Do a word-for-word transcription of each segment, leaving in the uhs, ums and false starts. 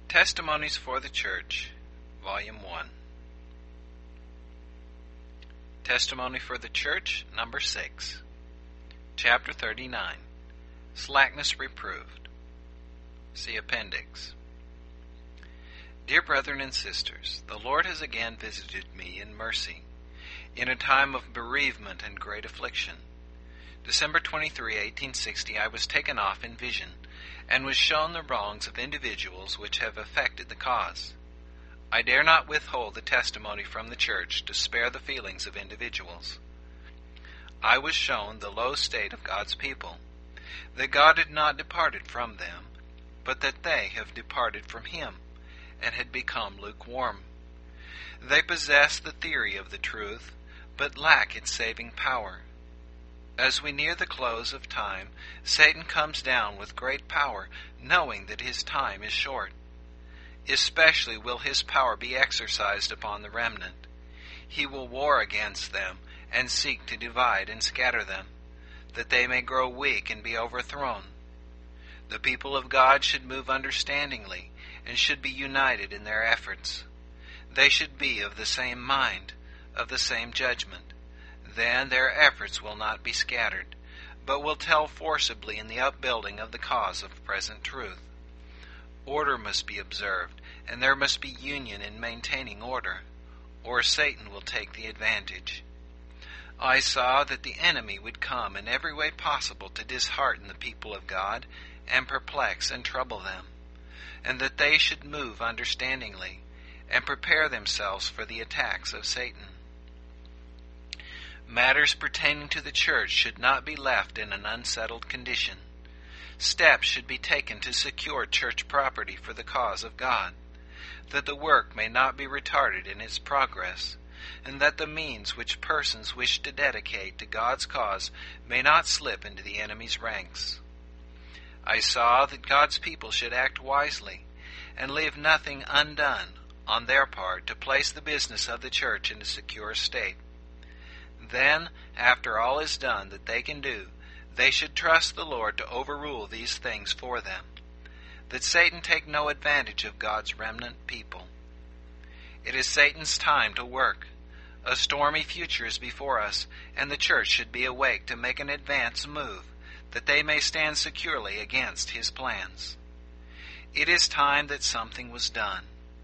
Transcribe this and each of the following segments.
Testimonies for the Church, Volume one. Testimony for the Church, Number six. Chapter thirty-nine. Slackness Reproved. See Appendix. Dear brethren and sisters, the Lord has again visited me in mercy, in a time of bereavement and great affliction. December twenty-third, eighteen sixty, I was taken off in vision, and was shown the wrongs of individuals which have affected the cause. I dare not withhold the testimony from the Church to spare the feelings of individuals. I was shown the low state of God's people, that God had not departed from them, but that they have departed from Him, and had become lukewarm. They possess the theory of the truth, but lack its saving power. As we near the close of time, Satan comes down with great power, knowing that his time is short. Especially will his power be exercised upon the remnant. He will war against them, and seek to divide and scatter them, that they may grow weak and be overthrown. The people of God should move understandingly, and should be united in their efforts. They should be of the same mind, of the same judgment. Then their efforts will not be scattered, but will tell forcibly in the upbuilding of the cause of present truth. Order must be observed, and there must be union in maintaining order, or Satan will take the advantage. I saw that the enemy would come in every way possible to dishearten the people of God, and perplex and trouble them, and that they should move understandingly, and prepare themselves for the attacks of Satan. Matters pertaining to the Church should not be left in an unsettled condition. Steps should be taken to secure church property for the cause of God, that the work may not be retarded in its progress, and that the means which persons wish to dedicate to God's cause may not slip into the enemy's ranks. I saw that God's people should act wisely, and leave nothing undone on their part to place the business of the church in a secure state. Then, after all is done that they can do, they should trust the Lord to overrule these things for them, that Satan take no advantage of God's remnant people. It is Satan's time to work. A stormy future is before us, and the church should be awake to make an advance move, that they may stand securely against his plans. It is time that something was done.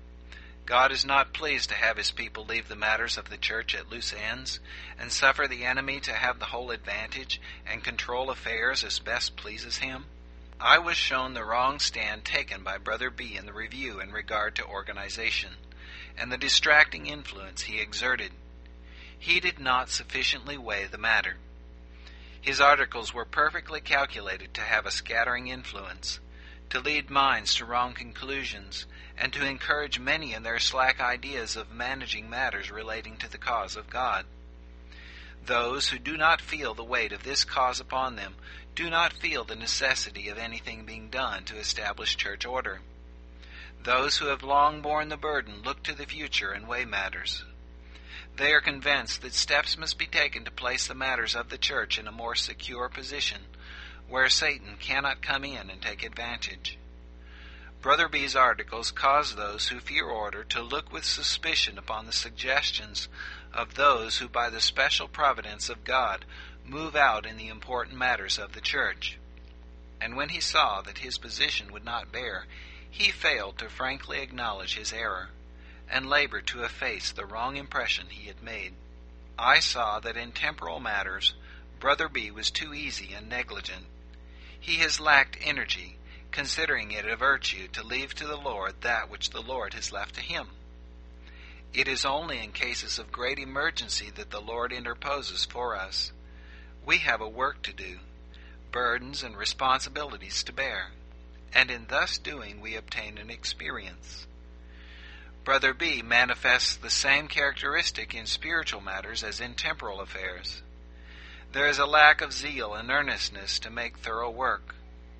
God is not pleased to have his people leave the matters of the church at loose ends, and suffer the enemy to have the whole advantage, and control affairs as best pleases him. I was shown the wrong stand taken by Brother B in the review in regard to organization, and the distracting influence he exerted. He did not sufficiently weigh the matter. His articles were perfectly calculated to have a scattering influence, to lead minds to wrong conclusions, and to encourage many in their slack ideas of managing matters relating to the cause of God. Those who do not feel the weight of this cause upon them do not feel the necessity of anything being done to establish church order. Those who have long borne the burden look to the future and weigh matters. They are convinced that steps must be taken to place the matters of the church in a more secure position, where Satan cannot come in and take advantage. Brother B's articles cause those who fear order to look with suspicion upon the suggestions of those who by the special providence of God move out in the important matters of the church. And when he saw that his position would not bear, he failed to frankly acknowledge his error, and labored to efface the wrong impression he had made. I saw that in temporal matters Brother B was too easy and negligent. He has lacked energy, considering it a virtue to leave to the Lord that which the Lord has left to him. It is only in cases of great emergency that the Lord interposes for us. We have a work to do, burdens and responsibilities to bear, and in thus doing we obtain an experience. Brother B manifests the same characteristic in spiritual matters as in temporal affairs. There is a lack of zeal and earnestness to make thorough work.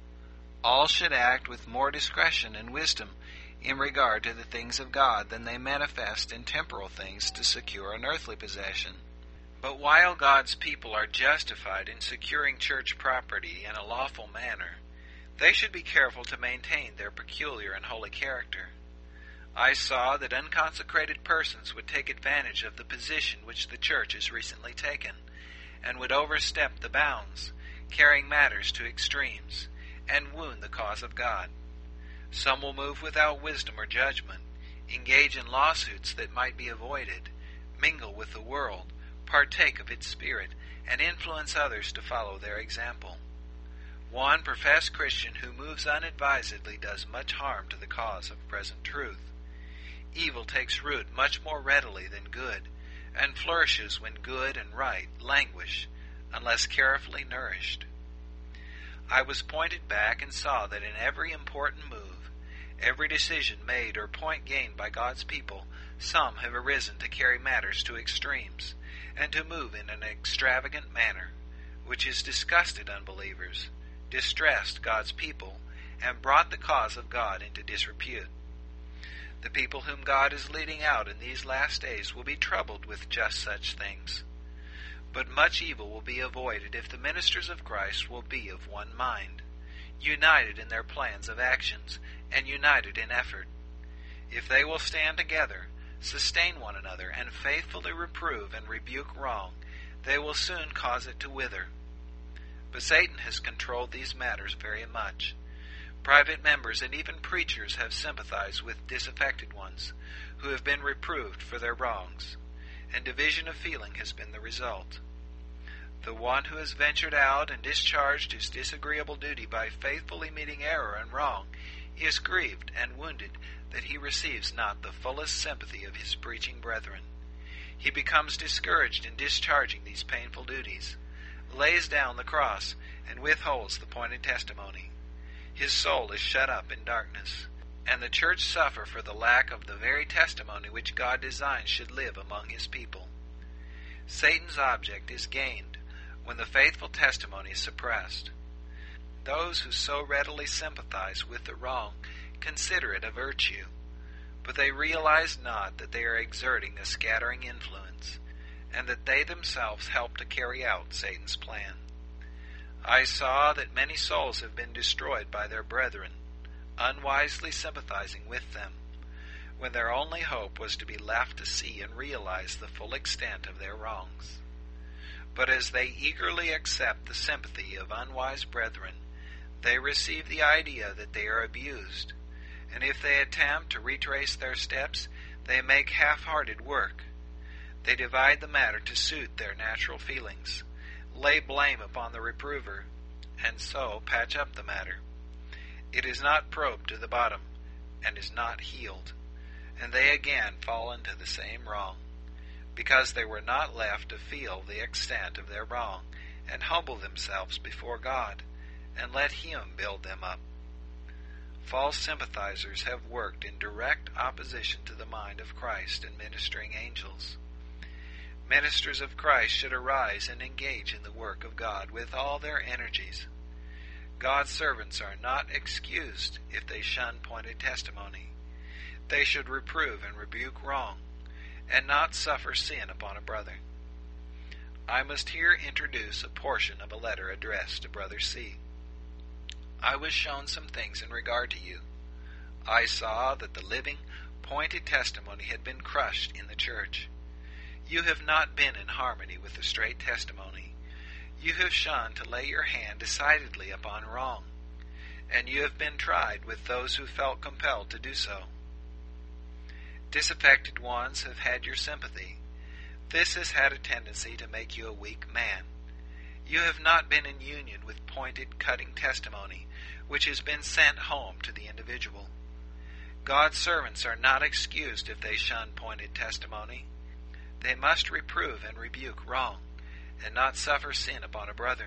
All should act with more discretion and wisdom in regard to the things of God than they manifest in temporal things to secure an earthly possession. But while God's people are justified in securing church property in a lawful manner, They should be careful to maintain their peculiar and holy character. I saw that unconsecrated persons would take advantage of the position which the church has recently taken, and would overstep the bounds, carrying matters to extremes, and wound the cause of God. Some will move without wisdom or judgment, engage in lawsuits that might be avoided, mingle with the world, partake of its spirit, and influence others to follow their example. One professed Christian who moves unadvisedly does much harm to the cause of present truth. Evil takes root much more readily than good, and flourishes when good and right languish, unless carefully nourished. I was pointed back and saw that in every important move, every decision made or point gained by God's people, some have arisen to carry matters to extremes, and to move in an extravagant manner, which has disgusted unbelievers, distressed God's people, and brought the cause of God into disrepute. The people whom God is leading out in these last days will be troubled with just such things. But much evil will be avoided if the ministers of Christ will be of one mind, united in their plans of actions, and united in effort. If they will stand together, sustain one another, and faithfully reprove and rebuke wrong, they will soon cause it to wither. But Satan has controlled these matters very much. Private members and even preachers have sympathized with disaffected ones, who have been reproved for their wrongs, and division of feeling has been the result. The one who has ventured out and discharged his disagreeable duty by faithfully meeting error and wrong is grieved and wounded that he receives not the fullest sympathy of his preaching brethren. He becomes discouraged in discharging these painful duties, lays down the cross, and withholds the pointed testimony. His soul is shut up in darkness, and the church suffer for the lack of the very testimony which God designed should live among his people. Satan's object is gained when the faithful testimony is suppressed. Those who so readily sympathize with the wrong consider it a virtue, but they realize not that they are exerting a scattering influence, and that they themselves help to carry out Satan's plan. I saw that many souls have been destroyed by their brethren, unwisely sympathizing with them, when their only hope was to be left to see and realize the full extent of their wrongs. But as they eagerly accept the sympathy of unwise brethren, they receive the idea that they are abused, and if they attempt to retrace their steps, they make half-hearted work. They divide the matter to suit their natural feelings, lay blame upon the reprover, and so patch up the matter. It is not probed to the bottom, and is not healed, and they again fall into the same wrong, because they were not left to feel the extent of their wrong, and humble themselves before God, and let Him build them up. False sympathizers have worked in direct opposition to the mind of Christ and ministering angels. Ministers of Christ should arise and engage in the work of God with all their energies. God's servants are not excused if they shun pointed testimony. They should reprove and rebuke wrong, and not suffer sin upon a brother. I must here introduce a portion of a letter addressed to Brother C. I was shown some things in regard to you. I saw that the living, pointed testimony had been crushed in the church. You have not been in harmony with the straight testimony. You have shunned to lay your hand decidedly upon wrong, and you have been tried with those who felt compelled to do so. Disaffected ones have had your sympathy. This has had a tendency to make you a weak man. You have not been in union with pointed, cutting testimony, which has been sent home to the individual. God's servants are not excused if they shun pointed testimony. They must reprove and rebuke wrong, and not suffer sin upon a brother.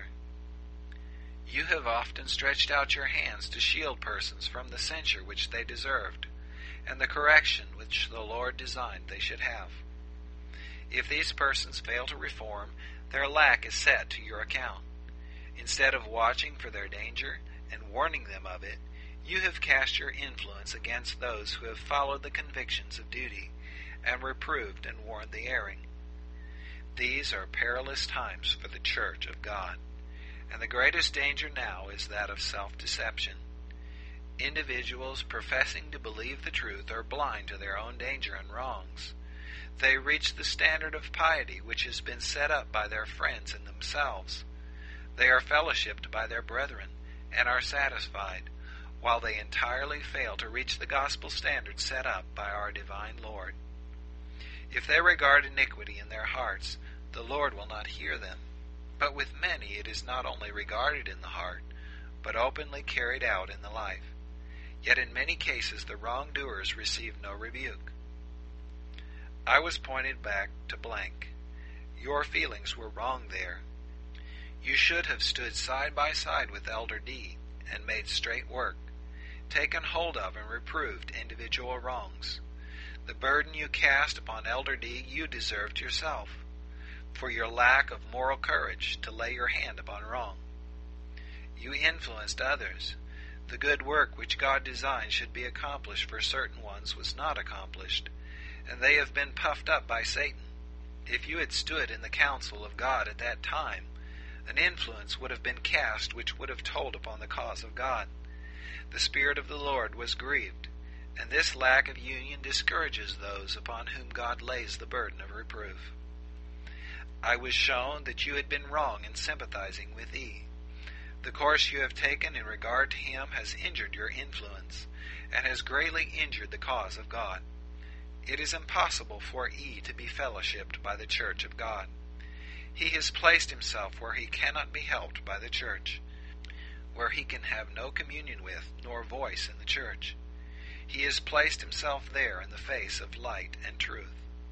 You have often stretched out your hands to shield persons from the censure which they deserved, and the correction which the Lord designed they should have. If these persons fail to reform, their lack is set to your account. Instead of watching for their danger and warning them of it, you have cast your influence against those who have followed the convictions of duty, and reproved and warned the erring. These are perilous times for the church of God, and the greatest danger now is that of self-deception. Individuals professing to believe the truth are blind to their own danger and wrongs. They reach the standard of piety which has been set up by their friends and themselves. They are fellowshipped by their brethren and are satisfied, while they entirely fail to reach the gospel standard set up by our divine Lord. If they regard iniquity in their hearts, the Lord will not hear them. But with many it is not only regarded in the heart, but openly carried out in the life. Yet in many cases the wrongdoers receive no rebuke. I was pointed back to blank. Your feelings were wrong there. You should have stood side by side with Elder D and made straight work, taken hold of and reproved individual wrongs. The burden you cast upon Elder D you deserved yourself, for your lack of moral courage to lay your hand upon wrong. You influenced others. The good work which God designed should be accomplished for certain ones was not accomplished, and they have been puffed up by Satan. If you had stood in the counsel of God at that time, an influence would have been cast which would have told upon the cause of God. The Spirit of the Lord was grieved, and this lack of union discourages those upon whom God lays the burden of reproof. I was shown that you had been wrong in sympathizing with E. The course you have taken in regard to him has injured your influence, and has greatly injured the cause of God. It is impossible for E to be fellowshipped by the Church of God. He has placed himself where he cannot be helped by the Church, where he can have no communion with nor voice in the Church. He has placed himself there in the face of light and truth.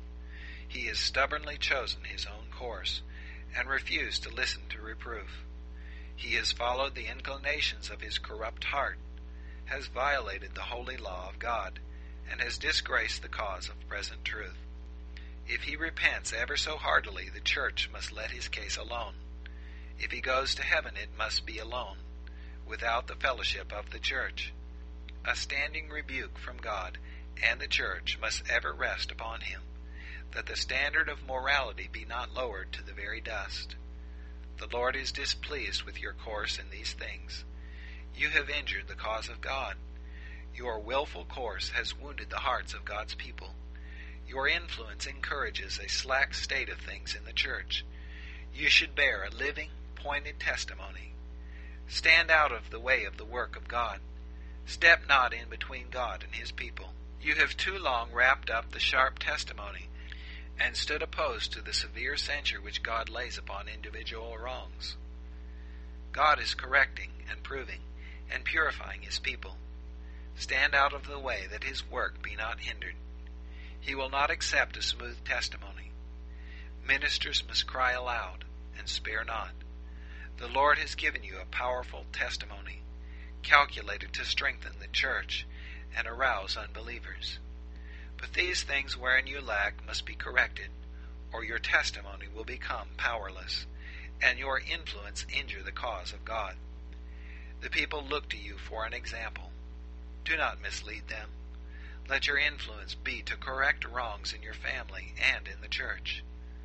He has stubbornly chosen his own course, and refused to listen to reproof. He has followed the inclinations of his corrupt heart, has violated the holy law of God, and has disgraced the cause of present truth. If he repents ever so heartily, the Church must let his case alone. If he goes to heaven, it must be alone, without the fellowship of the Church. A standing rebuke from God and the Church must ever rest upon him, that the standard of morality be not lowered to the very dust. The Lord is displeased with your course in these things. You have injured the cause of God. Your willful course has wounded the hearts of God's people. Your influence encourages a slack state of things in the Church. You should bear a living, pointed testimony. Stand out of the way of the work of God. Step not in between God and his people. You have too long wrapped up the sharp testimony, and stood opposed to the severe censure which God lays upon individual wrongs. God is correcting and proving and purifying his people. Stand out of the way that his work be not hindered. He will not accept a smooth testimony. Ministers must cry aloud and spare not. The Lord has given you a powerful testimony, calculated to strengthen the Church and arouse unbelievers. But these things wherein you lack must be corrected, or your testimony will become powerless, and your influence injure the cause of God. The people look to you for an example. Do not mislead them. Let your influence be to correct wrongs in your family and in the Church.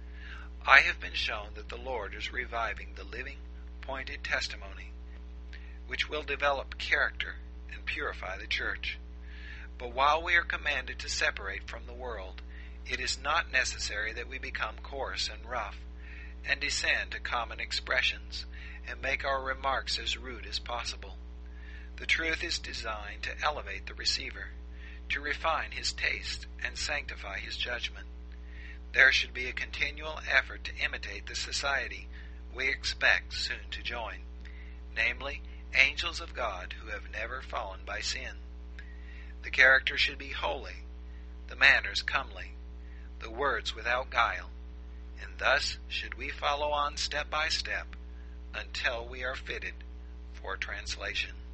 I have been shown that the Lord is reviving the living, pointed testimony, which will develop character and purify the Church. But while we are commanded to separate from the world, it is not necessary that we become coarse and rough, and descend to common expressions, and make our remarks as rude as possible. The truth is designed to elevate the receiver, to refine his taste and sanctify his judgment. There should be a continual effort to imitate the society we expect soon to join, namely, angels of God who have never fallen by sin. The character should be holy, the manners comely, the words without guile, and thus should we follow on step by step until we are fitted for translation.